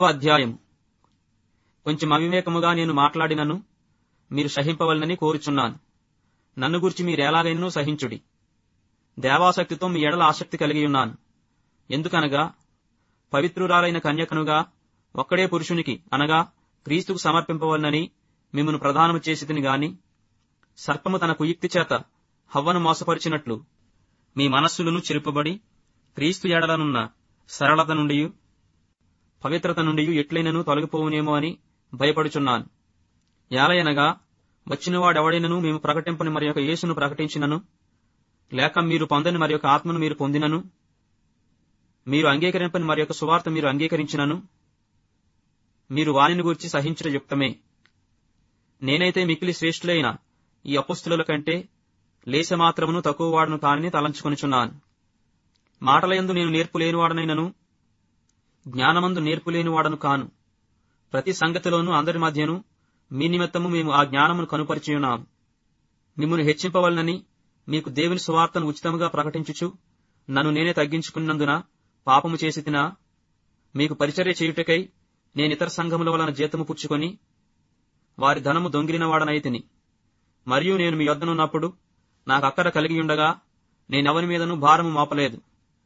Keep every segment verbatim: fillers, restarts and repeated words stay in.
అధ్యాయం. కొంచెం అవివేకముగా నేను మాట్లాడినను మీరు సహింపవలనని కోరుచున్నాను. నన్ను గురించి మీరెలాగైనను సహించుడి. దేవాసక్తితో మీ ఎడల ఆసక్తి కలిగి ఉన్నాను. ఎందుకనగా పవిత్రురాలైన కన్యకనుగా ఒక్కడే పురుషునికి అనగా క్రీస్తుకు సమర్పింపవలనని మిమ్మను ప్రదానము చేసితిని గాని, సర్పము తన కుయుక్తి చేత హవ్వను మోసపరిచినట్లు మీ మనస్సులను చెరుపబడి క్రీస్తు ఎడలనున్న సరళత నుండి పవిత్రత నుండి ఎట్లైనను తొలగిపోవునేమో అని భయపడుచున్నాను. యాలయనగా వచ్చినవాడెవడైనను మేము ప్రకటింపని మరి యొక్క యేసును ప్రకటించినను, లేక మీరు పొందని మరి యొక్క ఆత్మను మీరు పొందినను, మీరు అంగీకరింపని మరి యొక్క సువార్త మీరు అంగీకరించినను, మీరు వానిని గురించి సహించుట యుక్తమే. నేనైతే మిక్కిలి శ్రేష్ఠులైన ఈ అపొస్తలుల కంటే లేస మాత్రమును తక్కువ వాడను కానని తలంచుకొనుచున్నాను. మాటలయందు నేను నేర్పులేనివాడనైనను జ్ఞానమందు నేర్పులేనివాడను కాను. ప్రతి సంగతిలోనూ అందరి మధ్యను మీ నిమిత్తము మేము ఆ జ్ఞానమును కనుపరిచియున్నాము. మిమ్మును హెచ్చింపవలనని మీకు దేవుని సువార్తను ఉచితముగా ప్రకటించుచు నన్ను నేనే తగ్గించుకున్నందున పాపము చేసి తినా? మీకు పరిచర్య చేయుటకై నేను ఇతర సంఘముల వలన జీతము పుచ్చుకొని వారి ధనము దొంగిలిన వాడనైతిని. మరియు నేను మీ యొద్దనున్నప్పుడు నాకు అక్కర కలిగియుండగా నేనెవరి మీదను భారము మోపలేదు.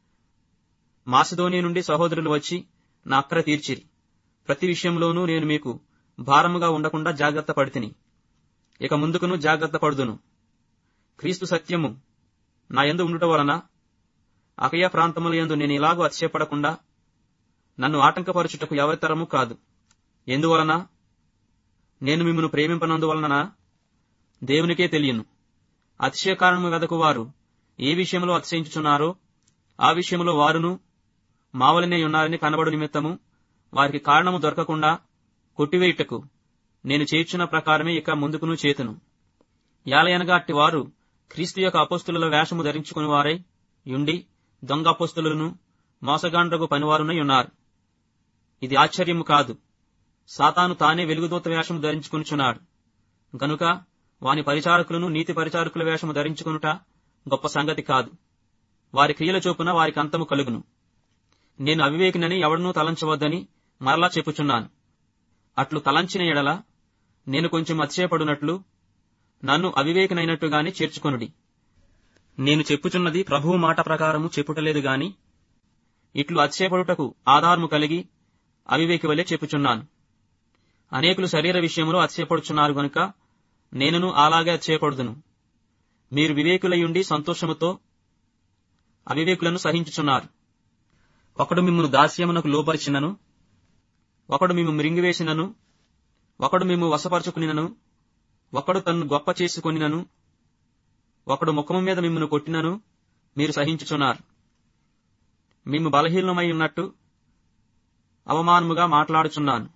మాసిదోనియ నుండి సహోదరులు వచ్చి నా అక్కర తీర్చిరి. ప్రతి విషయంలోనూ నేను మీకు భారముగా ఉండకుండా జాగ్రత్త పడితిని. ఇక ముందుకును జాగ్రత్త పడుదును. క్రీస్తు సత్యము నా యందు ఉండుట వలన అకయ ప్రాంతముల యందు నేను ఇలాగూ అతిశయపడకుండా నన్ను ఆటంకపరచుటకు ఎవరి తరము కాదు. ఎందువలన నేను మిమ్మను ప్రేమింపనందువలన దేవునికే తెలియను. అతిశయ కారణము వెదకు వారు ఏ విషయంలో అతిశయించుచున్నారో ఆ విషయంలో వారును మావలనే ఉన్నారని కనబడు నిమిత్తము వారికి కారణము దొరకకుండా కొట్టివేయుటకు నేను చేర్చున్న ప్రకారమే ఇక ముందుకును చేతును. యాలయనగా అట్టి వారు క్రీస్తు యొక్క అపొస్తలుల వేషము ధరించుకుని వారై యుండి దొంగ అపొస్తలులను మోసగాండ్రగు పనివారునై ఉన్నారు. ఇది ఆశ్చర్యము కాదు. సాతాను తానే వెలుగుదూత వేషము ధరించుకునిచున్నాడు. గనుక వాని పరిచారకులను నీతి పరిచారకుల వేషము ధరించుకునుట గొప్ప సంగతి కాదు. వారి క్రియల చొప్పున వారికి అంతము కలుగును. నేను అవివేకినని ఎవడనూ తలంచవద్దని మరలా చెప్పుచున్నాను. అట్లు తలంచిన ఎడల నేను కొంచెం అతిశయపడునట్లు నన్ను అవివేకినైనట్టుగానే చేర్చుకొనుడి. నేను చెప్పుచున్నది ప్రభువు మాట ప్రకారము చెప్పుటలేదు గాని ఇట్లు అతిశయపడుటకు ఆధారము కలిగి అవివేకి వలె చెప్పుచున్నాను. అనేకులు శరీర విషయంలో అతిశయపడుచున్నారు గనుక నేనును అలాగే అతిశయపడుదును. మీరు వివేకులయుండి సంతోషముతో అవివేకులను సహించుచున్నారు. ఒకడు మిమ్మును దాస్యమునకు లోపరిచినను, ఒకడు మిమ్ము మృంగివేసినను, ఒకడు మిమ్ము వశపరచుకునినను, ఒకడు తన్ను గొప్ప చేసుకొనినను, ఒకడు ముఖము మీద మిమ్మును కొట్టినను మీరు సహించుచున్నారు. మిమ్ము బలహీనమై ఉన్నట్టు అవమానముగా మాట్లాడుచున్నాను.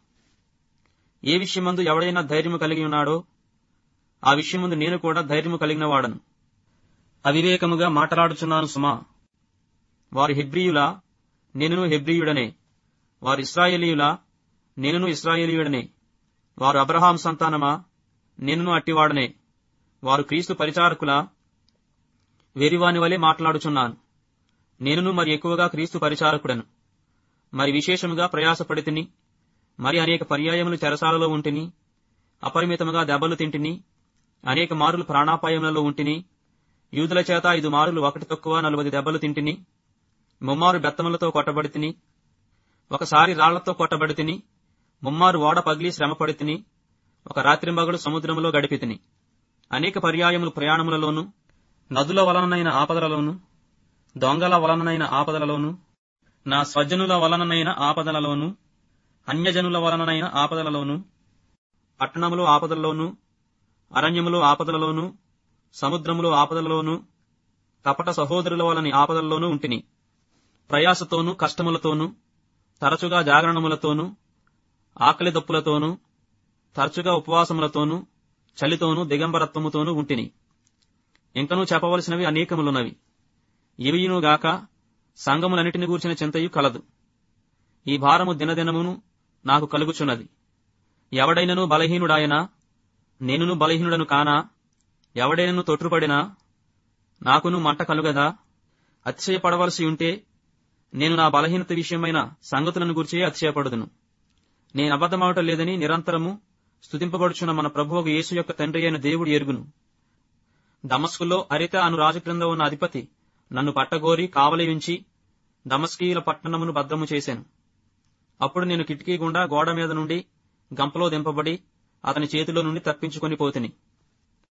ఏ విషయమందు ఎవడైనా ధైర్యము కలిగి ఉన్నాడో ఆ విషయమందు నేను కూడా ధైర్యము కలిగిన వాడను. అవివేకముగా మాట్లాడుచున్నాను సుమా. వారు హెబ్రీయులా, నేనును హెబ్రీయుడనే. వారు ఇశ్రాయేలీయులా, నేనును ఇశ్రాయేలీయుడనే. వారు అబ్రహాం సంతానమా, నేనును అట్టివాడనే. వారు క్రీస్తు పరిచారకులా, వెరివాని వలె మాట్లాడుచున్నాను. నేనును మరి ఎక్కువగా క్రీస్తు పరిచారకుడను. మరి విశేషముగా ప్రయాసపడితిని. మరి అనేక పర్యాయములు చెరసాలలో ఉంటిని. అపరిమితముగా దెబ్బలు తింటిని. అనేక మారులు ప్రాణాపాయములలో ఉంటిని. యూదుల చేత ఐదు మారులు ఒకటి తక్కువ నలువది దెబ్బలు తింటిని. ముమ్మారు బెత్తములతో కొట్టబడితిని. ఒకసారి రాళ్లతో కొట్టబడితిని. ముమ్మారు ఓడ పగిలి శ్రమపడితిని. ఒక రాత్రింబగలు సముద్రములో గడిపితిని. అనేక పర్యాయములు ప్రయాణములలోను, నదుల వలననైన ఆపదలలోను, దొంగల వలననైన ఆపదలలోను, నా స్వజనుల వలననైన ఆపదలలోను, అన్యజనుల వలననైన ఆపదలలోను, పట్టణములో ఆపదలలోను, అరణ్యములో ఆపదలలోను, సముద్రములో ఆపదలలోను, కపట సహోదరుల వలని ఆపదలలోనూ ఉంటిని. ప్రయాసతోనూ కష్టములతోనూ, తరచుగా జాగరణములతోనూ, ఆకలి దప్పులతోనూ, తరచుగా ఉపవాసములతోనూ, చలితోనూ, దిగంబరత్వముతోనూ ఉంటిని. ఇంకనూ చెప్పవలసినవి అనేకములున్నవి. ఇవియునుగాక సంఘములన్నిటిని గూర్చిన చింతయు కలదు. ఈ భారము దినదినమును నాకు కలుగుచున్నది. ఎవడైనను బలహీనుడాయనా, నేనును బలహీనుడను కానా? ఎవడైనను తొట్రుపడినా నాకును మంట కలుగదా? అతిశయపడవలసి ఉంటే నేను నా బలహీనత విషయమైన సంగతులను గురించే అతిశయపడుదును. నేను అబద్ధమావటం లేదని నిరంతరము స్తుతింపబడుచున్న మన ప్రభువు యేసు యొక్క తండ్రి అయిన దేవుడు ఎరుగును. దమస్కులో అరిత అను రాజు క్రింద ఉన్న అధిపతి నన్ను పట్టగోరి కావలి ఉంచి దమస్కీయుల పట్టణమును భద్రము చేశాను. అప్పుడు నేను కిటికీ గుండా గోడ మీద నుండి గంపలో దింపబడి అతని చేతిలో నుండి తప్పించుకొని పోతిని.